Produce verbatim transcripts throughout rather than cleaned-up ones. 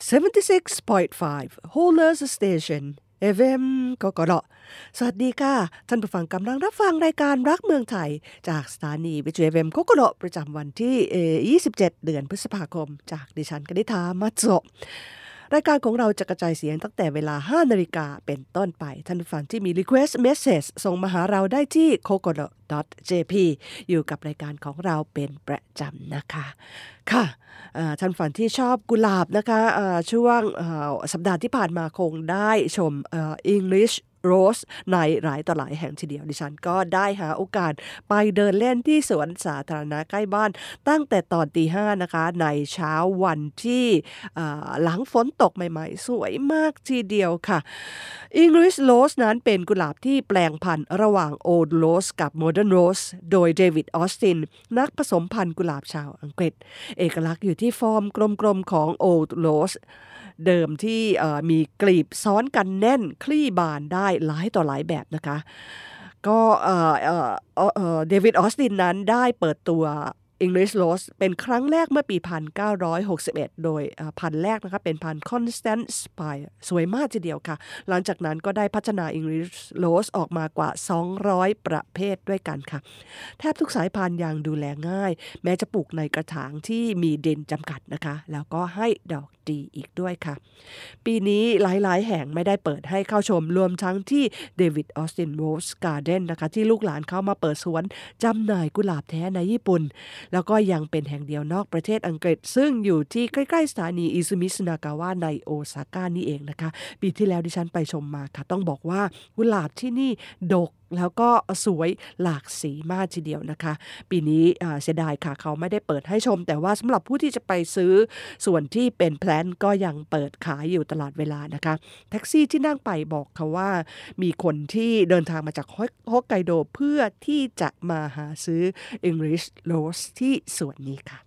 เจ็ดสิบหกจุดห้า Holders Station เอ เอฟ เอ็ม กกรสวัสดีค่ะท่านผู้ฟังกำลังรับฟังรายการรักเมืองไทยจากสถานีวิทยุ เอฟ เอ็ม กกรประจำวันที่ยี่สิบเจ็ดเดือนพฤษภาคมจากดิฉันกนิษฐา มัจโจะรายการของเราจะกระจายเสียงตั้งแต่เวลา ห้านาฬิกา นเป็นต้นไปท่านผู้ฟังที่มี Request Message ส่งมาหาเราได้ที่ โคโกโร ดอท เจ พี อยู่กับรายการของเราเป็นประจำนะคะค่ะท่านผู้ฟังที่ชอบกุหลาบนะคะช่วงสัปดาห์ที่ผ่านมาคงได้ชม English Rose ในหลายต่อหลายแห่งทีเดียวดิฉันก็ได้หาโอกาสไปเดินเล่นที่สวนสาธารณะใกล้บ้านตั้งแต่ตอนตีห้านะคะในเช้าวันที่หลังฝนตกใหม่ๆสวยมากทีเดียวค่ะ English Rose นั้นเป็นกุหลาบที่แปลงพันธุ์ระหว่าง Old Rose กับ Modern Rose โดยเดวิดออสตินนักผสมพันธุ์กุหลาบชาวอังกฤษเอกลักษณ์อยู่ที่ฟอร์มกลมๆของ Old Roseเดิมที่มีกลีบซ้อนกันแน่นคลี่บานได้หลายต่อหลายแบบนะคะก็เดวิดออสตินนั้นได้เปิดตัว English Rose เป็นครั้งแรกเมื่อปีหนึ่งพันเก้าร้อยหกสิบเอ็ดโดยพันธุ์แรกนะคะเป็นพันธุ์ Constant Spire สวยมากทีเดียวค่ะหลังจากนั้นก็ได้พัฒนา English Rose ออกมากว่าสองร้อยประเภทด้วยกันค่ะแทบทุกสายพันธุ์ยังดูแลง่ายแม้จะปลูกในกระถางที่มีดินจำกัดนะคะแล้วก็ให้ดอกดีอีกด้วยค่ะปีนี้หลายๆแห่งไม่ได้เปิดให้เข้าชมรวมทั้งที่ David Austin Rose Garden นะคะที่ลูกหลานเข้ามาเปิดสวนจำหน่ายกุหลาบแท้ในญี่ปุ่นแล้วก็ยังเป็นแห่งเดียวนอกประเทศอังกฤษซึ่งอยู่ที่ใกล้ๆสถานีอิซุมิซึนากาวะในโอซาก้านี่เองนะคะปีที่แล้วดิฉันไปชมมาค่ะต้องบอกว่ากุหลาบที่นี่ดกแล้วก็สวยหลากสีมากทีเดียวนะคะปีนี้เสียดายค่ะเขาไม่ได้เปิดให้ชมแต่ว่าสำหรับผู้ที่จะไปซื้อส่วนที่เป็นแพลนก็ยังเปิดขายอยู่ตลอดเวลานะคะแท็กซี่ที่นั่งไปบอกเขาว่ามีคนที่เดินทางมาจากฮอกไกโดเพื่อที่จะมาหาซื้อ English Rose ที่ส่วนนี้ค่ะ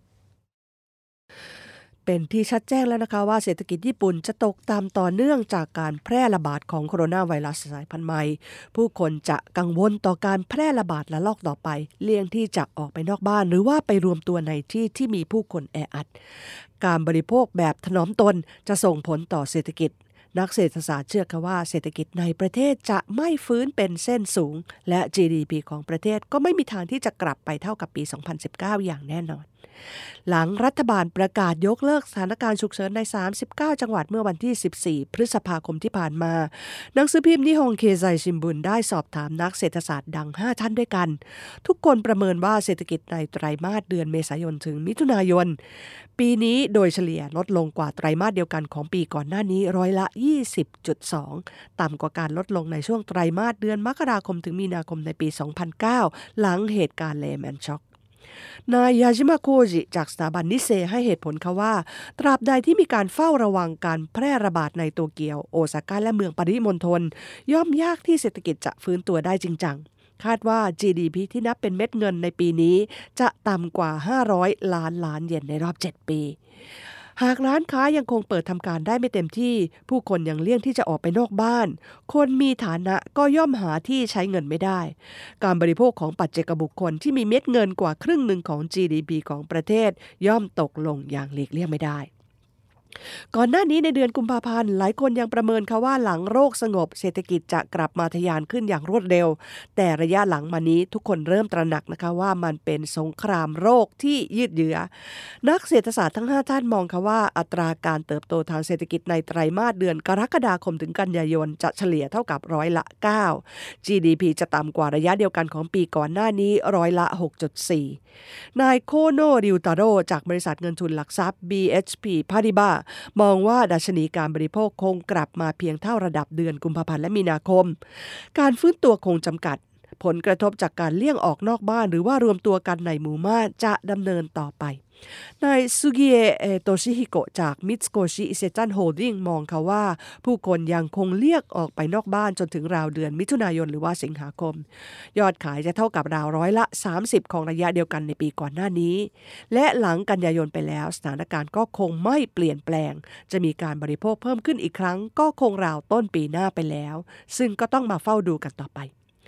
เป็นที่ชัดแจ้งแล้วนะคะว่าเศรษฐกิจญี่ปุ่นจะตกต่ำต่อเนื่องจากการแพร่ระบาดของโคโรนาไวรัสสายพันธุ์ใหม่ผู้คนจะกังวลต่อการแพร่ระบาดระลอกต่อไปเลี่ยงที่จะออกไปนอกบ้านหรือว่าไปรวมตัวในที่ที่มีผู้คนแออัดการบริโภคแบบถนอมตนจะส่งผลต่อเศรษฐกิจนักเศรษฐศาสตร์เชื่อค่ะว่าเศรษฐกิจในประเทศจะไม่ฟื้นเป็นเส้นสูงและ จี ดี พี ของประเทศก็ไม่มีทางที่จะกลับไปเท่ากับปี สองพันสิบเก้า อย่างแน่นอนหลังรัฐบาลประกาศยกเลิกสถานการณ์ฉุกเฉินในสามสิบเก้าจังหวัดเมื่อวันที่สิบสี่พฤษภาคมที่ผ่านมาหนังสือพิมพ์นิฮงเคไซชินบุนได้สอบถามนักเศรษฐศาสตร์ดังห้าท่านด้วยกันทุกคนประเมินว่าเศรษฐกิจในไตรมาสเดือนเมษายนถึงมิถุนายนปีนี้โดยเฉลี่ยลดลงกว่าไตรมาสเดียวกันของปีก่อนหน้านี้ร้อยละ ยี่สิบจุดสอง ต่ำกว่าการลดลงในช่วงไตรมาสเดือนมกราคมถึงมีนาคมในปี สองพันเก้า หลังเหตุการณ์เลแมนช็อกนายยาจิมะโคจิจากสถาบันนิเซให้เหตุผลค่ะว่าตราบใดที่มีการเฝ้าระวังการแพร่ระบาดในโตเกียวโอซาก้าและเมืองปริมณฑลย่อมยากที่เศรษฐกิจจะฟื้นตัวได้จริงจังคาดว่า จี ดี พี ที่นับเป็นเม็ดเงินในปีนี้จะต่ำกว่าห้าร้อยล้านล้านเยนในรอบเจ็ดปีหากร้านค้ายังคงเปิดทำการได้ไม่เต็มที่ผู้คนยังเลี่ยงที่จะออกไปนอกบ้านคนมีฐานะก็ย่อมหาที่ใช้เงินไม่ได้การบริโภคของปัจเจกบุคคลที่มีเม็ดเงินกว่าครึ่งหนึ่งของ จี ดี พี ของประเทศย่อมตกลงอย่างหลีกเลี่ยงไม่ได้ก่อนหน้านี้ในเดือนกุมภาพันธ์หลายคนยังประเมินค่ะว่าหลังโรคสงบเศรษฐกิจจะกลับมาทะยานขึ้นอย่างรวดเร็วแต่ระยะหลังมานี้ทุกคนเริ่มตระหนักนะคะว่ามันเป็นสงครามโรคที่ยืดเยื้อนักเศรษฐศาสตร์ทั้งห้าท่านมองค่ะว่าอัตราการเติบโตทางเศรษฐกิจในไตรมาสเดือนกรกฎาคมถึงกันยายนจะเฉลี่ยเท่ากับร้อยละเก้า จี ดี พี จะต่ำกว่าระยะเดียวกันของปีก่อนหน้านี้ร้อยละ หกจุดสี่ นายโคโนริวตาโรจากบริษัทเงินทุนหลักทรัพย์ บี เอช พี Paribasมองว่าดัชนีการบริโภคคงกลับมาเพียงเท่าระดับเดือนกุมภาพันธ์และมีนาคมการฟื้นตัวคงจำกัดผลกระทบจากการเลี่ยงออกนอกบ้านหรือว่ารวมตัวกันในหมู่บ้านจะดำเนินต่อไปนายซุกิเอะโตชิฮิโกะจากมิตสึโกชิอิเซจันโฮลดิ้งมองค่ะว่าผู้คนยังคงเลี่ยงออกไปนอกบ้านจนถึงราวเดือนมิถุนายนหรือว่าสิงหาคมยอดขายจะเท่ากับราวร้อยละสามสิบของระยะเดียวกันในปีก่อนหน้านี้และหลังกันยายนไปแล้วสถานการณ์ก็คงไม่เปลี่ยนแปลงจะมีการบริโภคเพิ่มขึ้นอีกครั้งก็คงราวต้นปีหน้าไปแล้วซึ่งก็ต้องมาเฝ้าดูกันต่อไป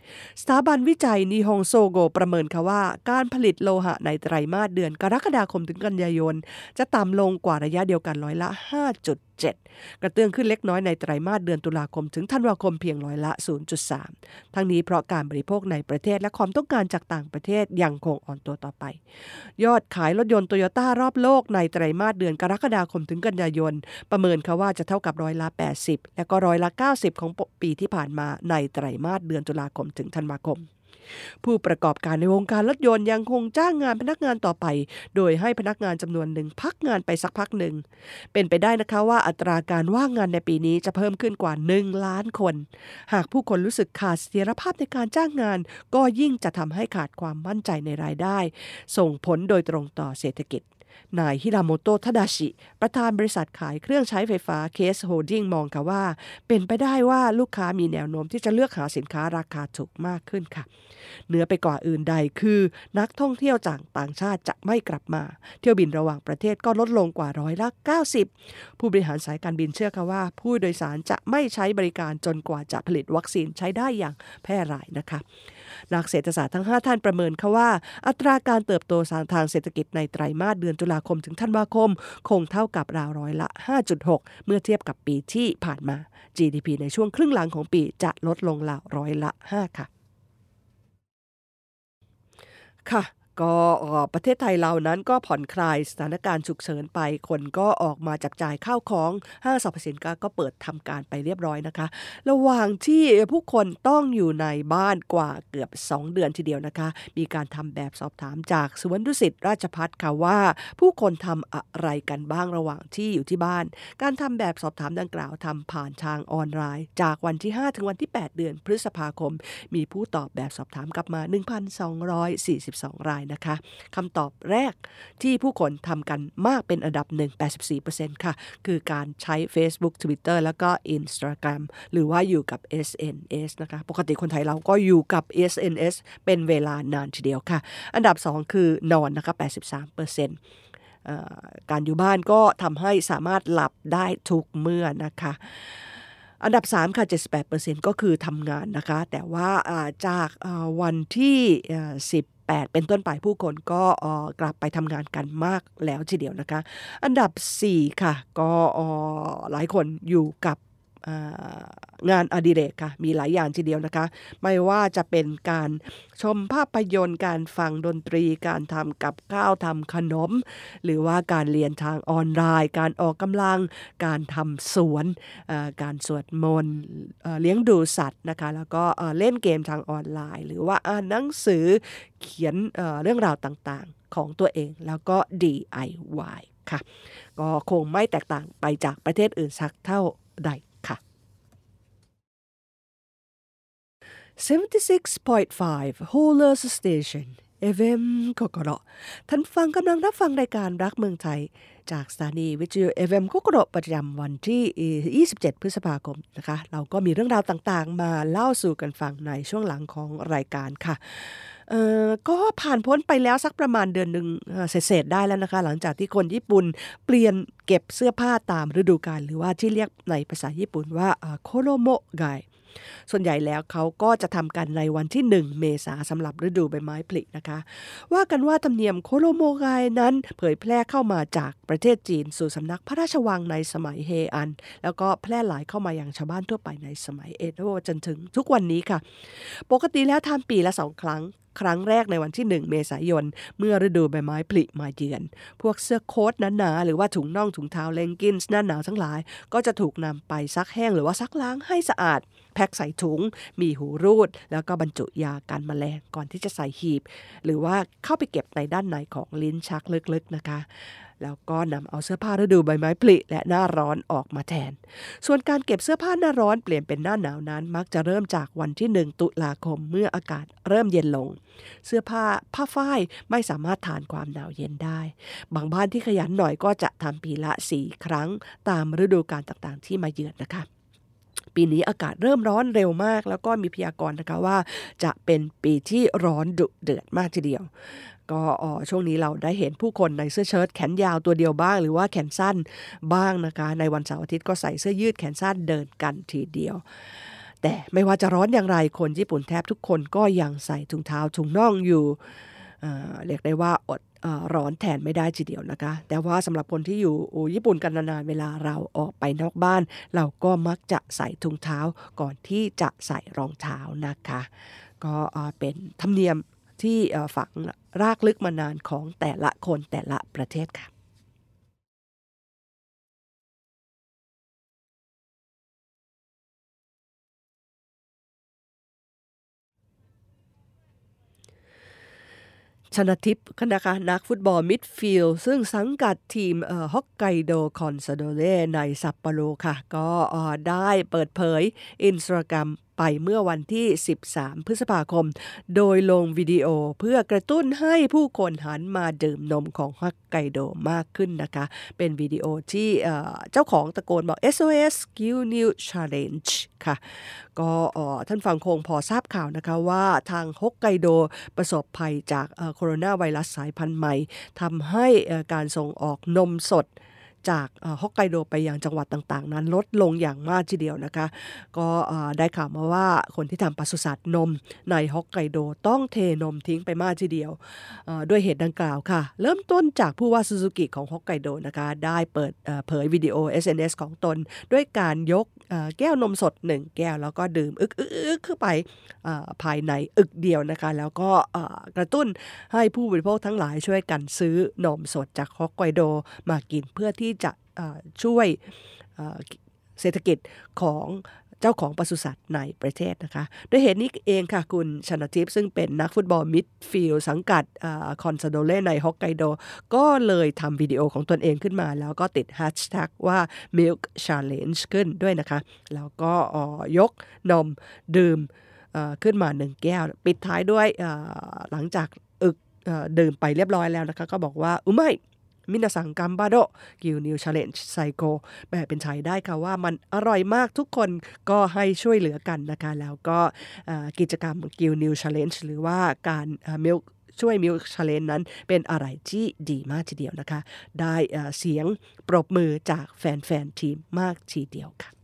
สถาบันวิจัยนิฮงโซโกประเมินค่ะว่าการผลิตโลหะในไตรมาสเดือนกรกฎาคมถึงกันยายนจะต่ำลงกว่าระยะเดียวกันร้อยละ ห้าจุดเจ็ด กระเตื้องขึ้นเล็กน้อยในไตรมาสเดือนตุลาคมถึงธันวาคมเพียงร้อยละ ศูนย์จุดสาม ทั้งนี้เพราะการบริโภคในประเทศและความต้องการจากต่างประเทศยังคงอ่อนตัวต่อไปยอดขายรถยนต์โตโยต้ารอบโลกในไตรมาสเดือนกรกฎาคมถึงกันยายนประเมินค่ะว่าจะเท่ากับร้อยละ แปดสิบ และก็ร้อยละ เก้าสิบ ของปีที่ผ่านมาในไตรมาสเดือนตุลาคมถึงธันวาคมผู้ประกอบการในวงการรถยนต์ยังคงจ้างงานพนักงานต่อไปโดยให้พนักงานจำนวนหนึ่งพักงานไปสักพักหนึ่งเป็นไปได้นะคะว่าอัตราการว่างงานในปีนี้จะเพิ่มขึ้นกว่าหนึ่งล้านคนหากผู้คนรู้สึกขาดเสถียรภาพในการจ้างงานก็ยิ่งจะทำให้ขาดความมั่นใจในรายได้ส่งผลโดยตรงต่อเศรษฐกิจนายฮิราโมโตะ ทาดาชิประธานบริษัทขายเครื่องใช้ไฟฟ้า เคส Holding มองค่ะว่าเป็นไปได้ว่าลูกค้ามีแนวโน้มที่จะเลือกหาสินค้าราคาถูกมากขึ้นค่ะเหนือไปกว่าอื่นใดคือนักท่องเที่ยวจากต่างชาติจะไม่กลับมาเที่ยวบินระหว่างประเทศก็ลดลงกว่าร้อยละเก้าสิบผู้บริหารสายการบินเชื่อค่ะว่าผู้โดยสารจะไม่ใช้บริการจนกว่าจะผลิตวัคซีนใช้ได้อย่างแพร่หลายนะคะนักเศรษฐศาสตร์ทั้งห้าท่านประเมินค่ะว่าอัตราการเติบโตทางเศรษฐกิจในไตรมาสเดือนตุลาคมถึงธันวาคมคงเท่ากับราวร้อยละ ห้าจุดหก เมื่อเทียบกับปีที่ผ่านมา จี ดี พี ในช่วงครึ่งหลังของปีจะลดลงราวร้อยละ ห้า ค่ะค่ะก็ประเทศไทยเรานั้นก็ผ่อนคลายสถานการณ์ฉุกเฉินไปคนก็ออกมาจับจ่ายข้าวของห้างสรรพสินค้าก็เปิดทำการไปเรียบร้อยนะคะระหว่างที่ผู้คนต้องอยู่ในบ้านกว่าเกือบสองเดือนทีเดียวนะคะมีการทำแบบสอบถามจากสวนดุสิตราชภัฏค่ะว่าผู้คนทำอะไรกันบ้างระหว่างที่อยู่ที่บ้านการทำแบบสอบถามดังกล่าวทำผ่านทางออนไลน์จากวันที่ห้าถึงวันที่แปดเดือนพฤษภาคมมีผู้ตอบแบบสอบถามกลับมา หนึ่งพันสองร้อยสี่สิบสอง รายนะคะคำตอบแรกที่ผู้คนทำกันมากเป็นอันดับหนึ่ง แปดสิบสี่เปอร์เซ็นต์ ค่ะคือการใช้ Facebook Twitter แล้วก็ Instagram หรือว่าอยู่กับ เอส เอ็น เอส นะคะปกติคนไทยเราก็อยู่กับ เอส เอ็น เอส เป็นเวลานานทีเดียวค่ะอันดับสองคือนอนนะคะ แปดสิบสามเปอร์เซ็นต์ การอยู่บ้านก็ทำให้สามารถหลับได้ทุกเมื่อนะคะอันดับสามค่ะ เจ็ดสิบแปดเปอร์เซ็นต์ ก็คือทำงานนะคะแต่ว่าจากวันที่สิบแปดเป็นต้นไปผู้คนก็กลับไปทำงานกันมากแล้วทีเดียวนะคะอันดับสี่ค่ะก็หลายคนอยู่กับงานอดิเรกค่ะมีหลายอย่างทีเดียวนะคะไม่ว่าจะเป็นการชมภาพยนตร์การฟังดนตรีการทำกับข้าวทำขนมหรือว่าการเรียนทางออนไลน์การออกกำลังการทำสวนการสวดมนต์เลี้ยงดูสัตว์นะคะแล้วก็เล่นเกมทางออนไลน์หรือว่าอ่านหนังสือเขียนเรื่องราวต่างๆของตัวเองแล้วก็ ดี ไอ วาย ค่ะก็คงไม่แตกต่างไปจากประเทศอื่นสักเท่าใดseventy-six point five Holers Station เอ เอ็ม โคโกโรท่านฟังกำลังรับฟังรายการรักเมืองไทยจากสถานีวิทยุ เอ เอ็ม โคโกโรประจำวันที่ยี่สิบเจ็ดพฤษภาคมนะคะเราก็มีเรื่องราวต่างๆมาเล่าสู่กันฟังในช่วงหลังของรายการค่ะเอ่อก็ผ่านพ้นไปแล้วสักประมาณเดือนหนึ่งเศษๆได้แล้วนะคะหลังจากที่คนญี่ปุ่นเปลี่ยนเก็บเสื้อผ้าตามฤดูกาลหรือว่าที่เรียกในภาษาญี่ปุ่นว่าโคโรโมะไกส่วนใหญ่แล้วเขาก็จะทำกันในวันที่หนึ่งเมษายนสำหรับฤดูใบไม้ผลินะคะว่ากันว่าธรรมเนียมโคโรโมไกนั้นเผยแพร่เข้ามาจากประเทศจีนสู่สำนักพระราชวังในสมัยเฮอันแล้วก็แพร่หลายเข้ามายังชาวบ้านทั่วไปในสมัยเอโดะจนถึงทุกวันนี้ค่ะปกติแล้วทำปีละสองครั้งครั้งแรกในวันที่หนึ่งเมษายนเมื่อฤดูใบไม้ผลิมาเยือนพวกเสื้อโค้ทหนาๆหรือว่าถุงน่องถุงเท้าเลงกินส์หน้าหนาวทั้งหลายก็จะถูกนำไปซักแห้งหรือว่าซักล้างให้สะอาดแพ็คใส่ถุงมีหูรูดแล้วก็บรรจุยากันแมลงก่อนที่จะใส่หีบหรือว่าเข้าไปเก็บในด้านในของลิ้นชักลึกๆนะคะแล้วก็นำเอาเสื้อผ้าฤดูใบไม้ผลิและหน้าร้อนออกมาแทนส่วนการเก็บเสื้อผ้าหน้าร้อนเปลี่ยนเป็นหน้าหนาวนั้นมักจะเริ่มจากวันที่หนึ่งตุลาคมเมื่ออากาศเริ่มเย็นลงเสื้อผ้าผ้าฝ้ายไม่สามารถทานความหนาวเย็นได้บางบ้านที่ขยันหน่อยก็จะทำปีละสี่ครั้งตามฤดูกาลต่างๆที่มาเยือนนะคะปีนี้อากาศเริ่มร้อนเร็วมากแล้วก็มีพยากรณ์นะคะว่าจะเป็นปีที่ร้อนดุเดือดมากทีเดียวก็ช่วงนี้เราได้เห็นผู้คนในเสื้อเชิ้ตแขนยาวตัวเดียวบ้างหรือว่าแขนสั้นบ้างนะคะในวันเสาร์อาทิตย์ก็ใส่เสื้อยืดแขนสั้นเดินกันทีเดียวแต่ไม่ว่าจะร้อนอย่างไรคนญี่ปุ่นแทบทุกคนก็ยังใส่ถุงเท้าถุงน่องอยู่เอ่อเรียกได้ว่าอดเอ่อร้อนแทนไม่ได้ทีเดียวนะคะแต่ว่าสำหรับคนที่อยู่ญี่ปุ่นกันนานๆเวลาเราออกไปนอกบ้านเราก็มักจะใส่ถุงเท้าก่อนที่จะใส่รองเท้านะคะก็เป็นธรรมเนียมที่ฝังรากลึกมานานของแต่ละคนแต่ละประเทศค่ะชนาทิพย์นะคะนักฟุตบอลมิดฟิลด์ซึ่งสังกัดทีมฮอกไกโดคอนซาโดเร่ในซัปโปโรค่ะก็ได้เปิดเผย Instagram ไปเมื่อวันที่สิบสามพฤษภาคมโดยลงวิดีโอเพื่อกระตุ้นให้ผู้คนหันมาดื่มนมของฮอกไกโดมากขึ้นนะคะเป็นวิดีโอที่เจ้าของตะโกนบอก เอส โอ เอส Gill New Challenge ค่ะก็ท่านฟังคงพอทราบข่าวนะคะว่าทางฮอกไกโดประสบภัยจากโคโรนาไวรัสสายพันธุ์ใหม่ทำให้การส่งออกนมสดจากฮอกไกโดไปยังจังหวัดต่างๆนั้นลดลงอย่างมากทีเดียวนะคะก็ได้ข่าวมาว่าคนที่ทำปศุสัตว์นมในฮอกไกโดต้องเทนมทิ้งไปมากทีเดียวด้วยเหตุดังกล่าวค่ะเริ่มต้นจากผู้ว่าซูซูกิของฮอกไกโดนะคะได้เปิดเผยวิดีโอ เอส เอ็น เอส ของตนด้วยการยกแก้วนมสดหนึ่งแก้วแล้วก็ดื่มอึกๆๆขึ้นไปภายในอึกเดียวนะคะแล้วก็กระตุ้นให้ผู้บริโภคทั้งหลายช่วยกันซื้อนมสดจากฮอกไกโดมากินเพื่อที่จะช่วยเศรษฐกิจของเจ้าของปศุสัตว์ในประเทศนะคะด้วยเหตุนี้เองค่ะคุณชนาทิพย์ซึ่งเป็นนักฟุตบอลมิดฟิลด์สังกัดคอนซาโดเล่ในฮอกไกโดก็เลยทำวิดีโอของตนเองขึ้นมาแล้วก็ติดแฮชแท็กว่า Milk Challenge ขึ้นด้วยนะคะแล้วก็ยกนมดื่มขึ้นมาหนึ่งแก้วปิดท้ายด้วยหลังจากอึกดื่มไปเรียบร้อยแล้วนะคะก็บอกว่าอุไมมินาซังกัมบาโดกิวนิวชาเลนจ์ไซโกแปลเป็นไทยได้ค่ะว่ามันอร่อยมากทุกคนก็ให้ช่วยเหลือกันนะคะแล้วก็กิจกรรมกิวนิวชาเลนจ์หรือว่าการมิลช่วยมิลชาเลนจ์นั้นเป็นอะไรที่ดีมากทีเดียวนะคะได้เสียงปรบมือจากแฟนๆทีมมากทีเดียวค่ะ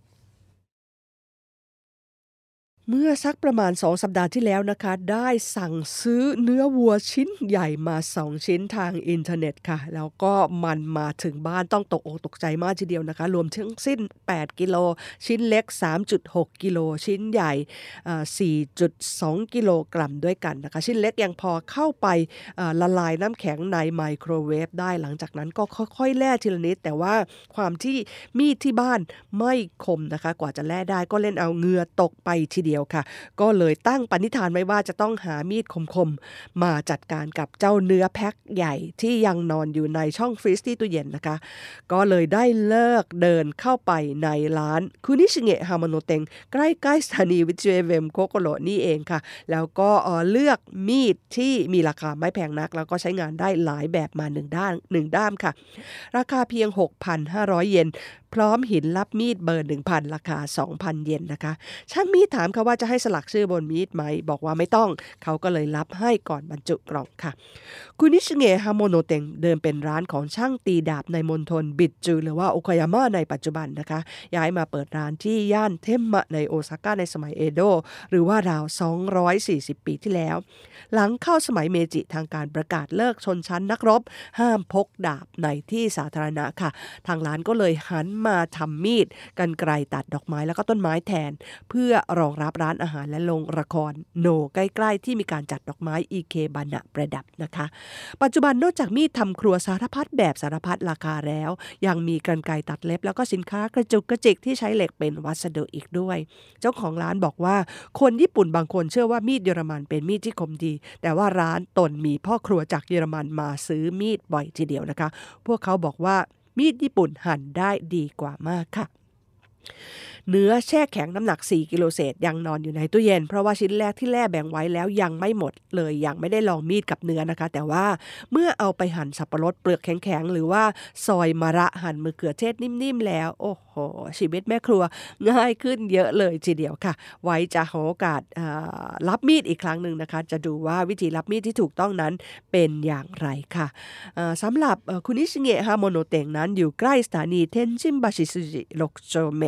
เมื่อสักประมาณสองสัปดาห์ที่แล้วนะคะได้สั่งซื้อเนื้อวัวชิ้นใหญ่มาสองชิ้นทางอินเทอร์เน็ตค่ะแล้วก็มันมาถึงบ้านต้องตกอกตกใจมากทีเดียวนะคะรวมทั้งสิ้นแปดกิโลชิ้นเล็ก สามจุดหกกิโลชิ้นใหญ่เอ่อ สี่จุดสองกิโลกรัมด้วยกันนะคะชิ้นเล็กยังพอเข้าไปละลายน้ำแข็งในไมโครเวฟได้หลังจากนั้นก็ค่อยๆแล่ทีละนิดแต่ว่าความที่มีดที่บ้านไม่คมนะคะกว่าจะแล่ได้ก็เล่นเอาเหงื่อตกไปทีเดียวค่ะก็เลยตั้งปณิธานไว้ว่าจะต้องหามีดคมๆมาจัดการกับเจ้าเนื้อแพ็คใหญ่ที่ยังนอนอยู่ในช่องฟรีซที่ตู้เย็นนะคะก็เลยได้เลิกเดินเข้าไปในร้านคุนิชิเงะฮามาโนเต็งใกล้ๆสถานีวิทยุ เอ เอ็ม โคโกโรนี่เองค่ะแล้วก็เลือกมีดที่มีราคาไม่แพงนักแล้วก็ใช้งานได้หลายแบบมาหนึ่งด้านหนึ่งด้ามค่ะราคาเพียง หกพันห้าร้อย เยนพร้อมหินรับมีดเบอร์ หนึ่งพัน ราคา สองพัน เยนนะคะช่างมีดถามเขาว่าจะให้สลักชื่อบนมีดไหมบอกว่าไม่ต้องเขาก็เลยรับให้ก่อนบรรจุกล่องค่ะคุนิชิเงะฮาโมโนเต็งเดิมเป็นร้านของช่างตีดาบในมณฑลบิดจูหรือว่าโอคายามะในปัจจุบันนะคะย้ายมาเปิดร้านที่ย่านเทมมะในโอซาก้าในสมัยเอโดะหรือว่าราวสองร้อยสี่สิบปีที่แล้วหลังเข้าสมัยเมจิทางการประกาศเลิกชนชั้นนักรบห้ามพกดาบในที่สาธารณะค่ะทางร้านก็เลยหันมาทำมีดกรรไกรตัดดอกไม้แล้วก็ต้นไม้แทนเพื่อรองรับร้านอาหารและโรงละครโนใกล้ๆที่มีการจัดดอกไม้อีเคบานะประดับนะคะปัจจุบันนอกจากมีดทำครัวสารพัดแบบสารพัดราคาแล้วยังมีกรรไกรตัดเล็บแล้วก็สินค้ากระจุกกระจิกที่ใช้เหล็กเป็นวัสดุอีกด้วยเจ้าของร้านบอกว่าคนญี่ปุ่นบางคนเชื่อว่ามีดเยอรมันเป็นมีดที่คมดีแต่ว่าร้านตนมีพ่อครัวจากเยอรมันมาซื้อมีดบ่อยทีเดียวนะคะพวกเขาบอกว่ามีดญี่ปุ่นหั่นได้ดีกว่ามากค่ะเนื้อแช่แข็งน้ำหนักสี่กิโลเศษยังนอนอยู่ในตู้เย็นเพราะว่าชิ้นแรกที่แล่แบ่งไว้แล้วยังไม่หมดเลยยังไม่ได้ลองมีดกับเนื้อนะคะแต่ว่าเมื่อเอาไปหั่นสับปะรดเปลือกแข็งๆหรือว่าซอยมะระหั่นมะเขือเทศนิ่มๆแล้วโอ้โหชีวิตแม่ครัวง่ายขึ้นเยอะเลยทีเดียวค่ะไว้จะหาโอกาสรับมีดอีกครั้งหนึ่งนะคะจะดูว่าวิธีรับมีดที่ถูกต้องนั้นเป็นอย่างไรค่ะสำหรับคุนิชิเงะฮาโมโนเต็งนั้นอยู่ใกล้สถานีเทนชินบาชิซุจิโรกโจเมะ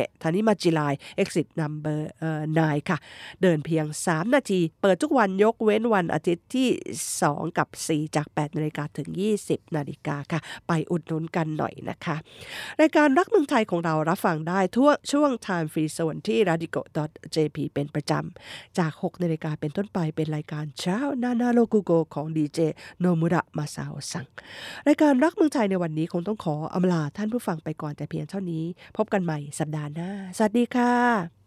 ธานิมาจิลาย exit number เอ่อไนน์ค่ะเดินเพียงสามนาทีเปิดทุกวันยกเว้นวันอาทิตย์ที่สองกับสี่จากแปดนาฬิกาถึงยี่สิบนาฬิกาค่ะไปอุดหนุนกันหน่อยนะคะรายการรักเมืองไทยของเรารับฟังได้ทั่วช่วง Time Free Zone ที่ ร a ดิโก ดอท เจ พี เป็นประจำจากหกนาฬิกาเป็นต้นไปเป็นรายการเช้านานาโลกุโกของดีเจโนมุระมาซาโอซังรายการรักเมืองไทยในวันนี้คงต้องขออำลาท่านผู้ฟังไปก่อนแต่เพียงเท่านี้พบกันใหม่สัปดาห์หน้าสวัสดีค่ะ